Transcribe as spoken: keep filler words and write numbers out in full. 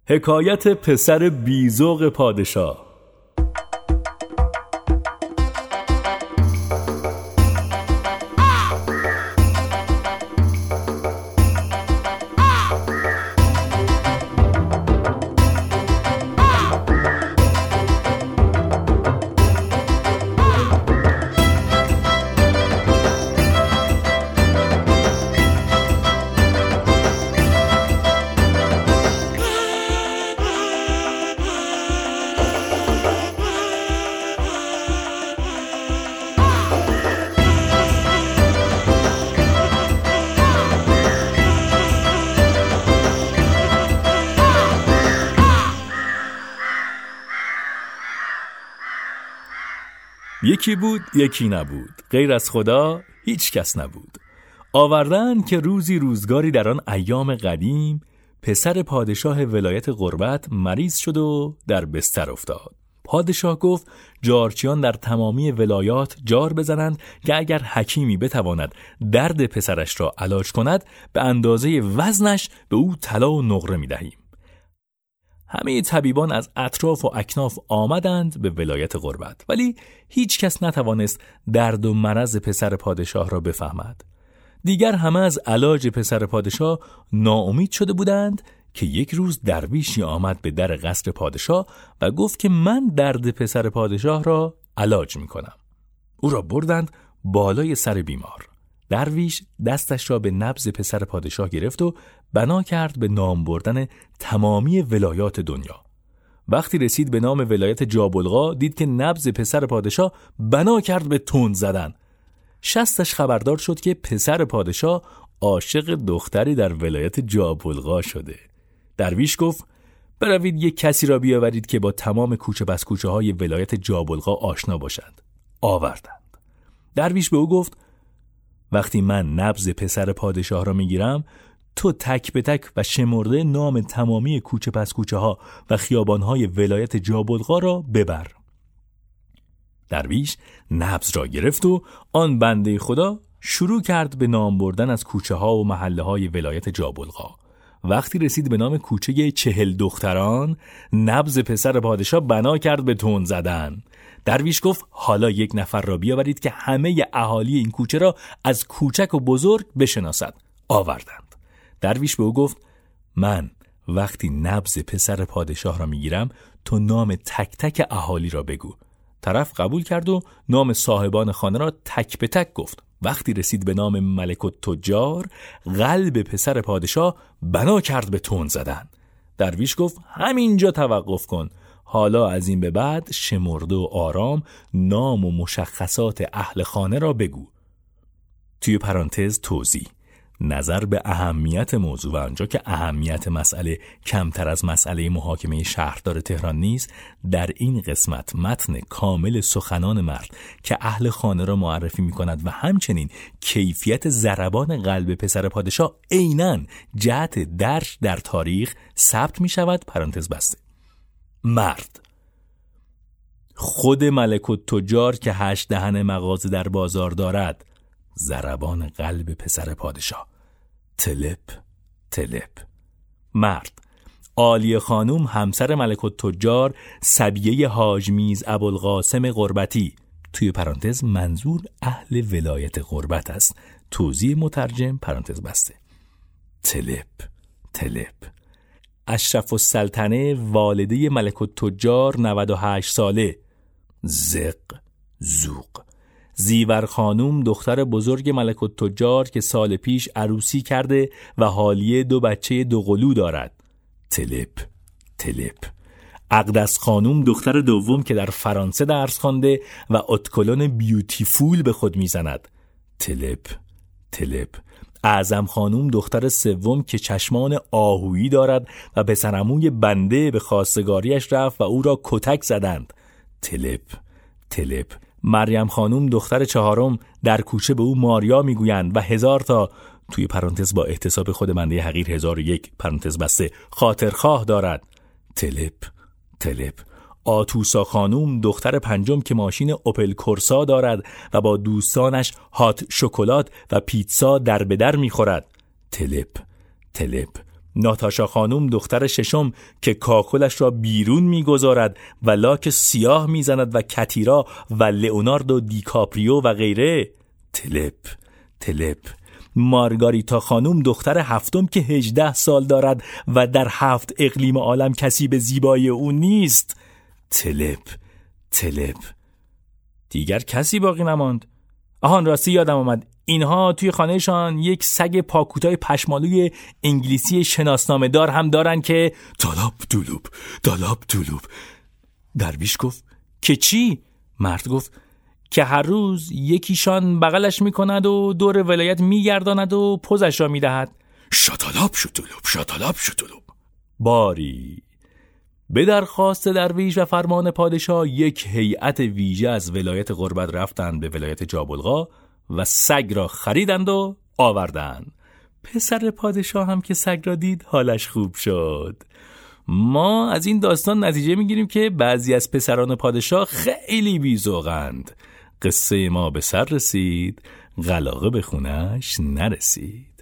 حکایت پسر بیذوق پادشاه. یکی بود یکی نبود، غیر از خدا هیچ کس نبود. آوردن که روزی روزگاری در آن ایام قدیم پسر پادشاه ولایت غربت مریض شد و در بستر افتاد. پادشاه گفت جارچیان در تمامی ولایات جار بزنند که اگر حکیمی بتواند درد پسرش را علاج کند به اندازه وزنش به او طلا و نقره می دهیم. همه طبیبان از اطراف و اکناف آمدند به ولایت غربت، ولی هیچ کس نتوانست درد و مرض پسر پادشاه را بفهمد. دیگر همه از علاج پسر پادشاه ناامید شده بودند که یک روز درویشی آمد به در قصر پادشاه و گفت که من درد پسر پادشاه را علاج می کنم. او را بردند بالای سر بیمار. درویش دستش را به نبض پسر پادشاه گرفت و بنا کرد به نام بردن تمامی ولایات دنیا. وقتی رسید به نام ولایت جابلقا دید که نبض پسر پادشاه بنا کرد به تند زدن. شستش خبردار شد که پسر پادشاه عاشق دختری در ولایت جابلقا شده. درویش گفت بروید یک کسی را بیاورید که با تمام کوچه بس کوچه های ولایت جابلقا آشنا باشند. آوردند. درویش به او گفت وقتی من نبض پسر پادشاه را میگیرم تو تک به تک و شمرده نام تمامی کوچه پس کوچه ها و خیابان های ولایت جابلقا را ببر. درویش نبض را گرفت و آن بنده خدا شروع کرد به نام بردن از کوچه ها و محله های ولایت جابلقا. وقتی رسید به نام کوچه چهل دختران نبض پسر پادشاه بنا کرد به تند زدن. درویش گفت حالا یک نفر را بیاورید که همه اهالی این کوچه را از کوچک و بزرگ بشناسد. آوردند. درویش به او گفت من وقتی نبض پسر پادشاه را میگیرم تو نام تک تک اهالی را بگو. طرف قبول کرد و نام صاحبان خانه را تک به تک گفت. وقتی رسید به نام ملک التجار قلب پسر پادشاه بنا کرد به تند زدن. درویش گفت همینجا توقف کن، حالا از این به بعد شمرده و آرام نام و مشخصات اهل خانه را بگو. توی پرانتز توضیح نظر به اهمیت موضوع و آنجا که اهمیت مسئله کمتر از مسئله محاکمه شهردار تهران نیست، در این قسمت متن کامل سخنان مرد که اهل خانه را معرفی می کند و همچنین کیفیت ضربان قلب پسر پادشاه عیناً جهت درش در تاریخ ثبت می شود. پرانتز بسته. مرد خود ملک التجار که هشت دهن مغازه در بازار دارد، ضربان قلب پسر پادشاه. تلپ تلپ. مرد عالیه خانوم همسر ملک التجار سبیه حاج میز ابوالقاسم غربتی، توی پرانتز منظور اهل ولایت غربت است. توضیح مترجم. پرانتز بسته. تلپ تلپ. اشرف السلطنه والده ملک التجار نود و هشت ساله. زق زوق. زیور خانوم دختر بزرگ ملک التجار که سال پیش عروسی کرده و حالیه دو بچه دوقلو دارد. تلپ تلپ. اقدس خانوم دختر دوم که در فرانسه درس خوانده و اتکلون بیوتیفول به خود میزند. تلپ تلپ. اعظم خانوم دختر سوم که چشمان آهویی دارد و پسرعموی بنده به خواستگاریش رفت و او را کتک زدند. تلپ تلپ. مریم خانوم دختر چهارم در کوچه به او ماریا میگویند و هزار تا توی پرانتز با احتساب خود بنده حقیر هزار و یک پرانتز بسته خاطرخواه دارد. تلپ تلپ. آتوسا خانوم دختر پنجم که ماشین اوپل کورسا دارد و با دوستانش هات شکلات و پیتزا در به در میخورد. تلپ تلپ. ناتاشا خانم دختر ششم که کاکلش را بیرون میگذارد و لاک سیاه میزند و کتیرا و لئوناردو دیکاپریو و غیره. تلپ تلپ. مارگاریتا خانم دختر هفتم که هجده سال دارد و در هفت اقلیم عالم کسی به زیبایی او نیست. تلپ تلپ. دیگر کسی باقی نماند. آهان راستی یادم آمد، اینها توی خانهشان یک سگ پاکوتای پشمالوی انگلیسی شناسنامه دار هم دارن که دالاب دولوب دالاب دولوب. درویش گفت که چی؟ مرد گفت که هر روز یکیشان بغلش میکند و دور ولایت میگرداند و پوزش را میدهد. شاتالاب شتولوب شاتالاب شتولوب. باری به درخواست درویش و فرمان پادشاه یک هیئت ویژه از ولایت غربت رفتند به ولایت جابلقا و سگ را خریدند و آوردند. پسر پادشاه هم که سگ را دید حالش خوب شد. ما از این داستان نتیجه میگیریم که بعضی از پسران پادشاه خیلی بی‌ذوقند. قصه ما به سر رسید، قلاقه به خونش نرسید.